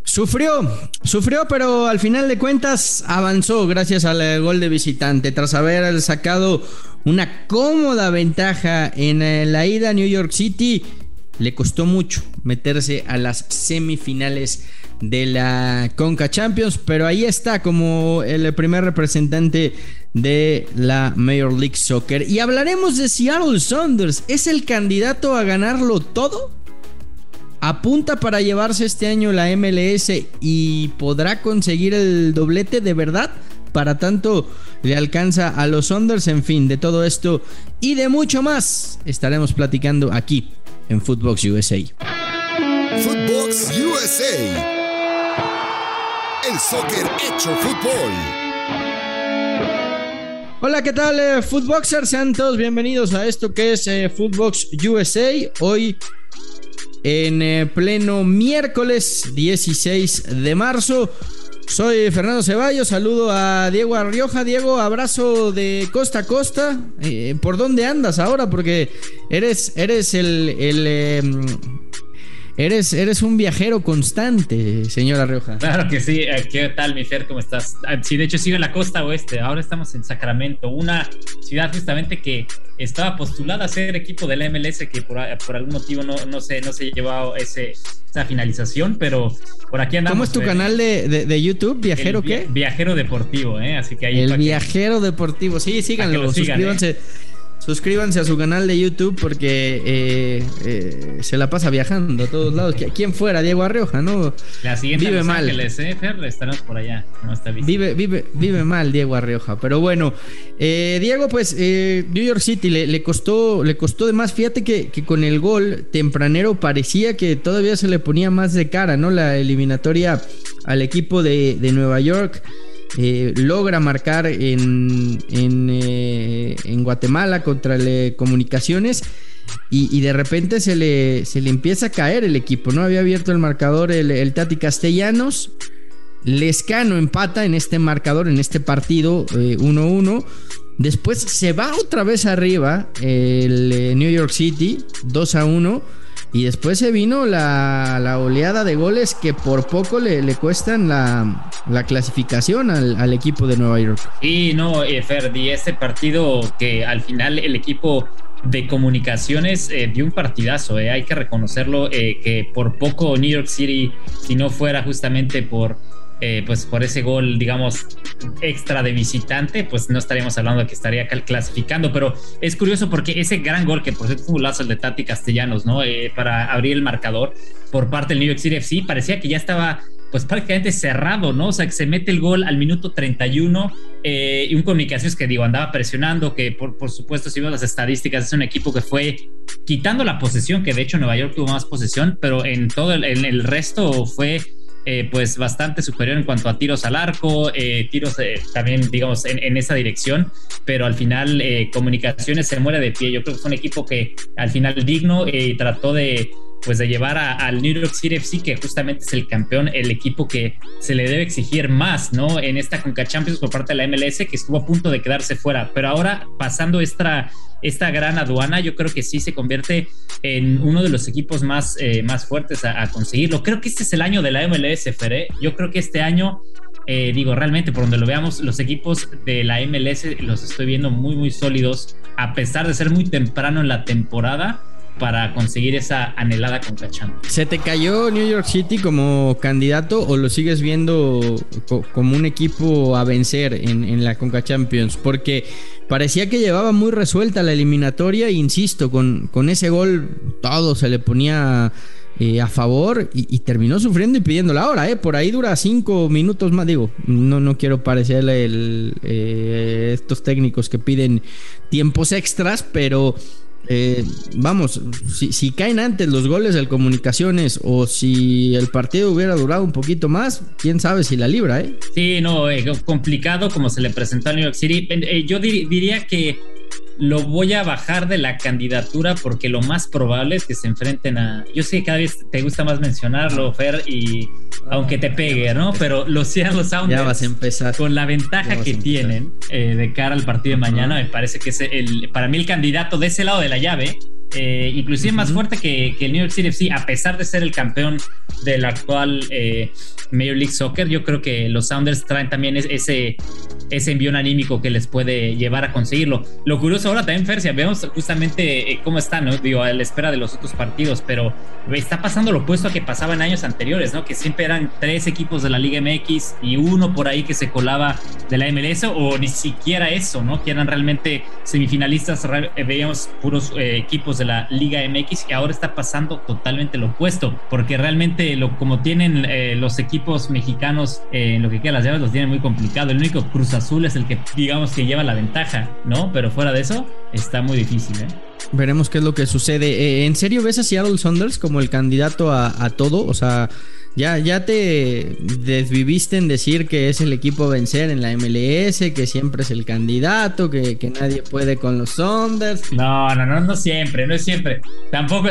Sufrió, pero al final de cuentas avanzó gracias al gol de visitante. Tras haber sacado una cómoda ventaja en la ida a New York City, le costó mucho meterse a las semifinales de la Conca Champions, pero ahí está como el primer representante de la Major League Soccer. Y hablaremos de Seattle Sounders. ¿Es el candidato a ganarlo todo? ¿Apunta para llevarse este año la MLS y podrá conseguir el doblete de verdad? Para tanto le alcanza a los Sounders. En fin, de todo esto y de mucho más estaremos platicando aquí en Footbox USA. Footbox USA. El soccer hecho fútbol. Hola, ¿qué tal, Footboxers? Sean todos bienvenidos a esto que es Footbox USA. Hoy en pleno miércoles 16 de marzo. Soy Fernando Ceballos, saludo a Diego Arrioja. Diego, abrazo de costa a costa. ¿Por dónde andas ahora? Porque eres un viajero constante, señor Arrioja. Claro que sí. ¿Qué tal, mi Fer? ¿Cómo estás? Sí, de hecho sigo en la costa oeste. Ahora estamos en Sacramento, una ciudad justamente que estaba postulada a ser equipo de la MLS, que por algún motivo no se llevó esa finalización, pero por aquí andamos. ¿Cómo es tu canal de YouTube? ¿Viajero qué? Viajero Deportivo, así que ahí. El Viajero Deportivo, sí, síganlo, suscríbanse. Suscríbanse a su canal de YouTube porque se la pasa viajando a todos lados. ¿Quién fuera? Diego Arrioja, ¿no? La siguiente vive Los mal. Ángeles, Fer, estaremos por allá. No está vive mal Diego Arrioja. Pero bueno, Diego, pues New York City le costó de más. Fíjate que con el gol tempranero parecía que todavía se le ponía más de cara, ¿no? La eliminatoria al equipo de Nueva York. Logra marcar en Guatemala contra el Comunicaciones y de repente se le empieza a caer el equipo, ¿no? Había abierto el marcador el Tati Castellanos. Lescano empata en este marcador, en este partido 1-1. Después se va otra vez arriba el New York City 2-1. Y después se vino la oleada de goles que por poco le cuestan la clasificación al equipo de Nueva York. Sí, no, Ferdi, este partido que al final el equipo de Comunicaciones dio un partidazo, hay que reconocerlo, que por poco New York City, si no fuera justamente por ese gol, digamos, extra de visitante, pues no estaríamos hablando de que estaría clasificando. Pero es curioso porque ese gran gol, que por cierto fue un golazo el de Tati Castellanos, ¿no? Para abrir el marcador por parte del New York City FC, parecía que ya estaba pues prácticamente cerrado, ¿no? O sea, que se mete el gol al minuto 31 y un Comunicaciones que, digo, andaba presionando, que por supuesto, si vemos las estadísticas, es un equipo que fue quitando la posesión, que de hecho Nueva York tuvo más posesión, pero en todo el resto fue pues bastante superior en cuanto a tiros al arco, tiros también, digamos, en esa dirección, pero al final Comunicaciones se muere de pie. Yo creo que fue un equipo que al final digno trató de llevar al New York City FC, que justamente es el campeón, el equipo que se le debe exigir más, ¿no? En esta Conca Champions por parte de la MLS, que estuvo a punto de quedarse fuera, pero ahora pasando esta gran aduana, yo creo que sí se convierte en uno de los equipos más fuertes a conseguirlo. Creo que este es el año de la MLS, Fer, Yo creo que este año, realmente por donde lo veamos, los equipos de la MLS los estoy viendo muy, muy sólidos, a pesar de ser muy temprano en la temporada, para conseguir esa anhelada Conca Champions. ¿Se te cayó New York City como candidato o lo sigues viendo como un equipo a vencer en la Conca Champions? Porque parecía que llevaba muy resuelta la eliminatoria e insisto, con ese gol todo se le ponía a favor y terminó sufriendo y pidiendo la hora, por ahí dura 5 minutos más. Digo, no quiero parecer estos técnicos que piden tiempos extras, pero vamos, si caen antes los goles del Comunicaciones o si el partido hubiera durado un poquito más, quién sabe si la libra, Sí, no, complicado como se le presentó a New York City. Yo diría que lo voy a bajar de la candidatura porque lo más probable es que se enfrenten a... Yo sé que cada vez te gusta más mencionarlo, Fer, y aunque te pegue, ¿no? Pero los Seattle Sounders, ya vas a empezar, con la ventaja que tienen de cara al partido de mañana, me parece que es para mí el candidato de ese lado de la llave inclusive más fuerte que el New York City FC, a pesar de ser el campeón del actual Major League Soccer. Yo creo que los Sounders traen también ese envión anímico que les puede llevar a conseguirlo. Lo curioso ahora también, Fer, si vemos justamente cómo está, ¿no? Digo, a la espera de los otros partidos, pero está pasando lo opuesto a que pasaba en años anteriores, ¿no? Que siempre eran 3 equipos de la Liga MX y uno por ahí que se colaba de la MLS, o ni siquiera eso, ¿no? Que eran realmente semifinalistas, veíamos puros equipos de la Liga MX, y ahora está pasando totalmente lo opuesto, porque realmente como tienen los equipos mexicanos en lo que queda las llaves, los tienen muy complicado. El único Cruz Azul es el que, digamos, que lleva la ventaja, ¿no? Pero fuera de eso, está muy difícil, ¿eh? Veremos qué es lo que sucede. ¿En serio ves a Seattle Sounders como el candidato a todo? O sea, ya te desviviste en decir que es el equipo a vencer en la MLS, que siempre es el candidato, que nadie puede con los Sounders. No siempre, no es siempre. Tampoco.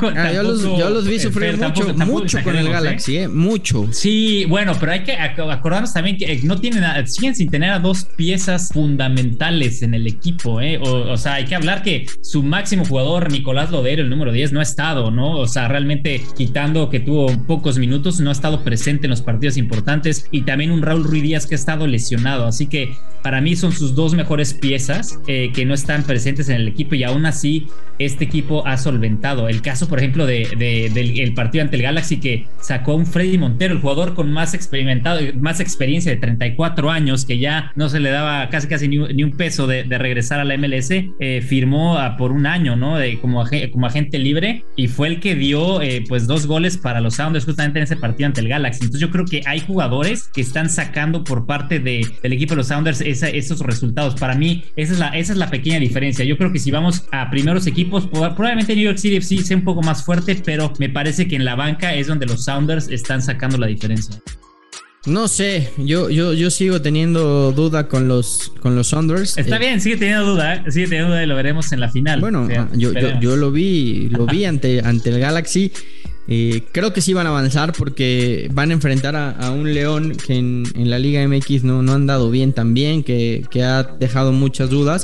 Yo los vi sufrir mucho con el Galaxy, mucho. Sí, bueno, pero hay que acordarnos también que no tienen, siguen sin tener a 2 piezas fundamentales en el equipo, o sea, hay que hablar que su máximo jugador, Nicolás Lodeiro, el número 10, no ha estado, ¿no? O sea, realmente, quitando que tuvo pocos minutos, no ha estado presente en los partidos importantes, y también un Raúl Ruiz Díaz que ha estado lesionado. Así que para mí son sus 2 mejores piezas que no están presentes en el equipo, y aún así este equipo ha solventado. El caso, por ejemplo, del partido ante el Galaxy, que sacó a un Freddy Montero, el jugador con más experiencia de 34 años, que ya no se le daba casi ni un peso de regresar a la MLS, firmó por un año, ¿no? Como agente libre, y fue el que dio pues 2 goles para los Sounders justamente en ese partido ante el Galaxy. Entonces yo creo que hay jugadores que están sacando por parte del equipo de los Sounders esos resultados. Para mí esa es la pequeña diferencia. Yo creo que si vamos a primeros equipos, probablemente New York City FC sea un poco más fuerte, pero me parece que en la banca es donde los Sounders están sacando la diferencia. No sé, yo sigo teniendo duda con los Sounders. Está bien, sigue teniendo duda y lo veremos en la final. Bueno, yo lo vi ante el Galaxy. Creo que sí van a avanzar, porque van a enfrentar a un León que en la Liga MX no han dado bien también, que ha dejado muchas dudas.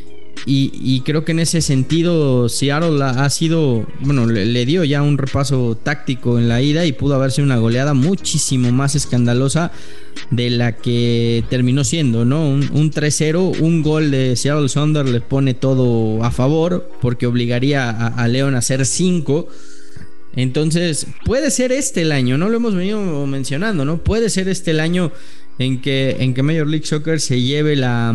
Y creo que en ese sentido Seattle ha sido, bueno, le dio ya un repaso táctico en la ida, y pudo haber sido una goleada muchísimo más escandalosa de la que terminó siendo, ¿no? Un 3-0, un gol de Seattle Sounders le pone todo a favor, porque obligaría a León a hacer 5. Entonces puede ser el año, no lo hemos venido mencionando, ¿no? Puede ser el año en que Major League Soccer se lleve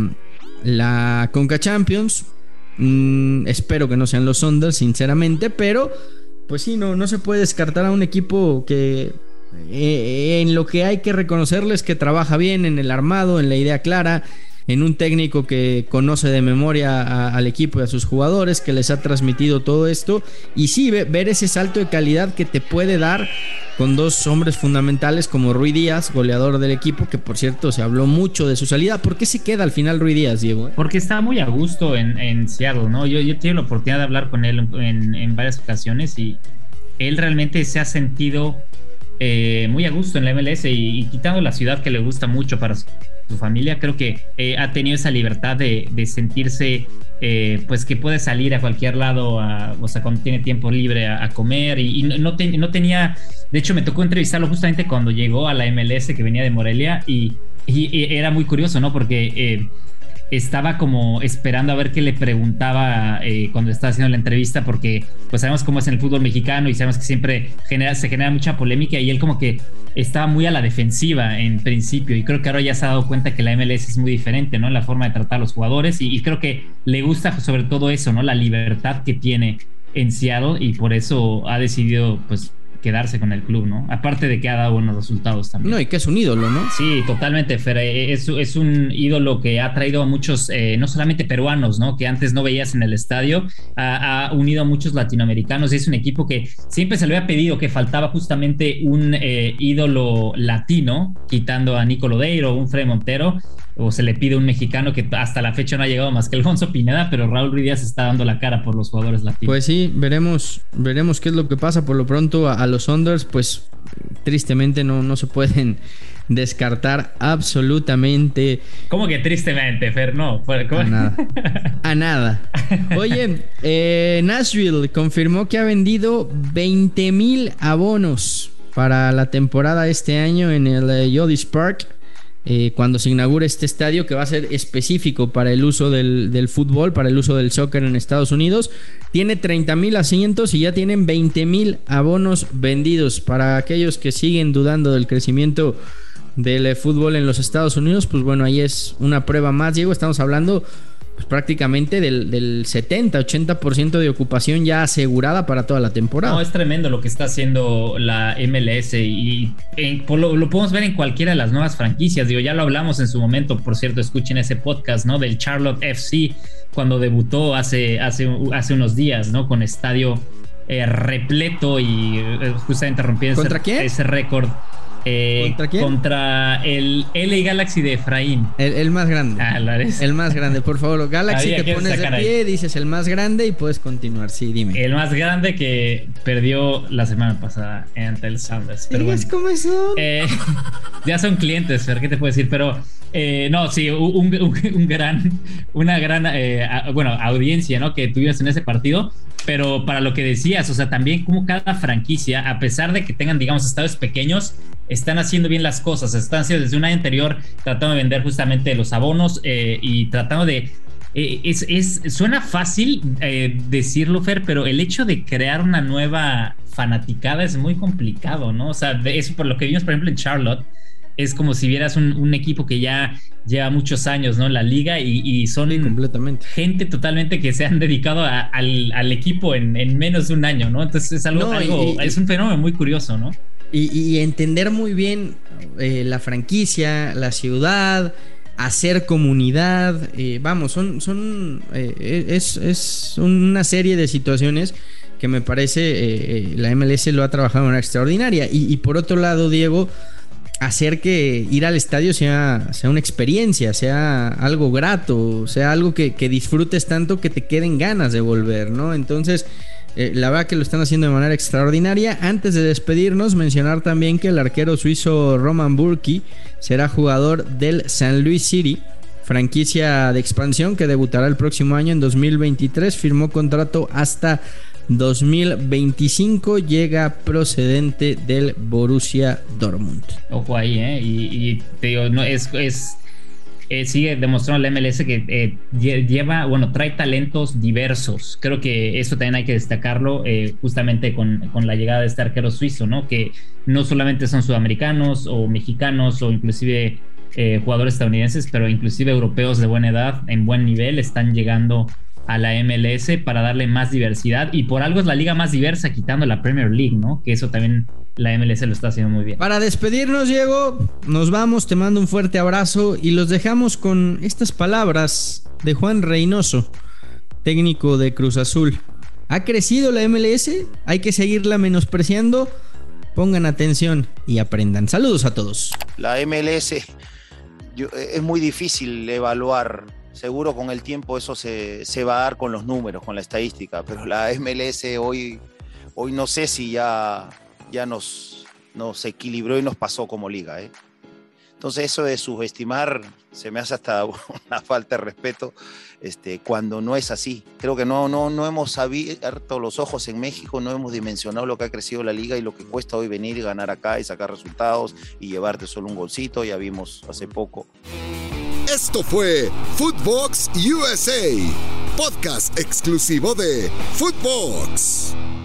la Conca Champions. Espero que no sean los Sounders, sinceramente, pero pues sí, no se puede descartar a un equipo que en lo que hay que reconocerles, que trabaja bien en el armado, en la idea clara, en un técnico que conoce de memoria al equipo y a sus jugadores, que les ha transmitido todo esto, y sí, ver ese salto de calidad que te puede dar con 2 hombres fundamentales como Ruiz Díaz, goleador del equipo, que por cierto se habló mucho de su salida. ¿Por qué se queda al final Ruiz Díaz, Diego? Porque está muy a gusto en Seattle, ¿no? Yo tuve la oportunidad de hablar con él en varias ocasiones, y él realmente se ha sentido muy a gusto en la MLS, y quitando la ciudad que le gusta mucho para su familia, creo que ha tenido esa libertad de sentirse pues que puede salir a cualquier lado, o sea, cuando tiene tiempo libre a comer, y no tenía. De hecho, me tocó entrevistarlo justamente cuando llegó a la MLS, que venía de Morelia, y era muy curioso, ¿no? Porque estaba como esperando a ver qué le preguntaba cuando estaba haciendo la entrevista, porque pues sabemos cómo es en el fútbol mexicano, y sabemos que siempre se genera mucha polémica, y él como que estaba muy a la defensiva en principio, y creo que ahora ya se ha dado cuenta que la MLS es muy diferente, ¿no? La forma de tratar a los jugadores, y creo que le gusta sobre todo eso, ¿no? La libertad que tiene en Seattle, y por eso ha decidido pues quedarse con el club, ¿no? Aparte de que ha dado buenos resultados también. No, y que es un ídolo, ¿no? Sí, totalmente, Fer. Es un ídolo que ha traído a muchos, no solamente peruanos, ¿no? Que antes no veías en el estadio, ha unido a muchos latinoamericanos, y es un equipo que siempre se le había pedido, que faltaba justamente un ídolo latino, quitando a Nico Lodeiro, un Freddy Montero, o se le pide un mexicano que hasta la fecha no ha llegado más que Alfonso Pineda, pero Raúl Ruiz Díaz está dando la cara por los jugadores latinos. Pues sí, veremos qué es lo que pasa. Por lo pronto a los Sonders, pues tristemente no se pueden descartar absolutamente. ¿Cómo que tristemente, Fer? No, a nada. Oye, Nashville confirmó que ha vendido 20,000 abonos para la temporada este año en el Yodis Park. Cuando se inaugure este estadio que va a ser específico para el uso del fútbol, para el uso del soccer en Estados Unidos. Tiene 30,000 asientos y ya tienen 20,000 abonos vendidos. Para aquellos que siguen dudando del crecimiento del fútbol en los Estados Unidos, pues bueno, ahí es una prueba más, Diego. Estamos hablando pues prácticamente del 70-80% de ocupación ya asegurada para toda la temporada. No, es tremendo lo que está haciendo la MLS y lo podemos ver en cualquiera de las nuevas franquicias. Digo, ya lo hablamos en su momento, por cierto, escuchen ese podcast, ¿no? Del Charlotte FC, cuando debutó hace unos días, ¿no? Con estadio repleto y justamente rompiendo ese récord. ¿Contra quién? Contra el LA Galaxy de Efraín. El más grande. El más grande, por favor. Galaxy, te pones de pie, dices el más grande y puedes continuar. Sí, dime. El más grande que perdió la semana pasada ante el Sounders. Pero bueno, ¿cómo son? Ya son clientes, Fer, ¿qué te puedo decir? Pero no, sí, una gran audiencia, ¿no? Que tuvimos en ese partido. Pero para lo que decías, o sea, también como cada franquicia, a pesar de que tengan, digamos, estadios pequeños, están haciendo bien las cosas. Están haciendo desde un año anterior tratando de vender justamente los abonos y tratando de... suena fácil decirlo, Fer, pero el hecho de crear una nueva fanaticada es muy complicado, ¿no? O sea, eso por lo que vimos, por ejemplo, en Charlotte, es como si vieras un equipo que ya lleva muchos años, ¿no? En la liga y son completamente gente totalmente que se han dedicado al equipo en menos de un año, ¿no? Entonces es es un fenómeno muy curioso, ¿no? Y entender muy bien la franquicia, la ciudad, hacer comunidad, vamos, es una serie de situaciones que me parece la MLS lo ha trabajado de manera extraordinaria. Y por otro lado, Diego, hacer que ir al estadio sea una experiencia, sea algo grato, sea algo que disfrutes tanto que te queden ganas de volver, ¿no? Entonces, la verdad que lo están haciendo de manera extraordinaria. Antes de despedirnos, mencionar también que el arquero suizo Roman Bürki será jugador del St. Louis City, franquicia de expansión que debutará el próximo año en 2023. Firmó contrato hasta 2025, llega procedente del Borussia Dortmund. Ojo ahí, y te digo, no sigue demostrando la MLS que trae talentos diversos. Creo que eso también hay que destacarlo, justamente con la llegada de este arquero suizo, ¿no? Que no solamente son sudamericanos o mexicanos o inclusive jugadores estadounidenses, pero inclusive europeos de buena edad, en buen nivel, están llegando a la MLS para darle más diversidad, y por algo es la liga más diversa, quitando la Premier League, ¿no? Que eso también la MLS lo está haciendo muy bien. Para despedirnos, Diego, nos vamos, te mando un fuerte abrazo y los dejamos con estas palabras de Juan Reynoso, técnico de Cruz Azul. ¿Ha crecido la MLS? ¿Hay que seguirla menospreciando? Pongan atención y aprendan. Saludos a todos. La MLS es muy difícil evaluar. Seguro con el tiempo eso se va a dar con los números, con la estadística, pero la MLS hoy no sé si ya nos equilibró y nos pasó como liga, ¿eh? Entonces eso de subestimar se me hace hasta una falta de respeto cuando no es así. Creo que no hemos abierto los ojos en México, no hemos dimensionado lo que ha crecido la liga y lo que cuesta hoy venir y ganar acá y sacar resultados y llevarte solo un golcito. Ya vimos hace poco. Esto fue Footbox USA, podcast exclusivo de Footbox.